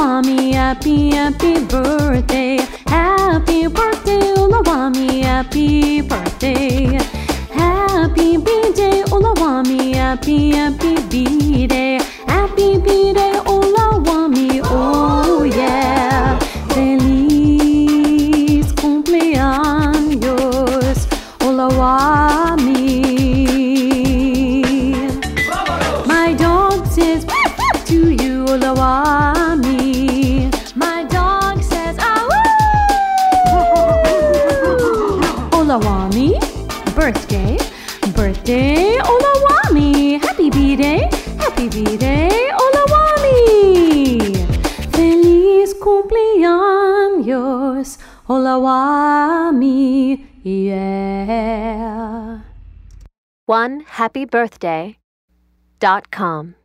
Olawami, happy, happy birthday. Happy birthday, Olawami, happy birthday. Happy B-Day, Olawami, happy, happy B-Day. Happy B-Day, Olawami, oh yeah. Feliz cumpleaños, Olawami. My dog says to you, Olawami. My dog says, Olawami, birthday, birthday, Olawami. Happy B-Day, happy B-Day, Olawami. Feliz cumpleaños, Olawami, yeah. OneHappyBirthday.com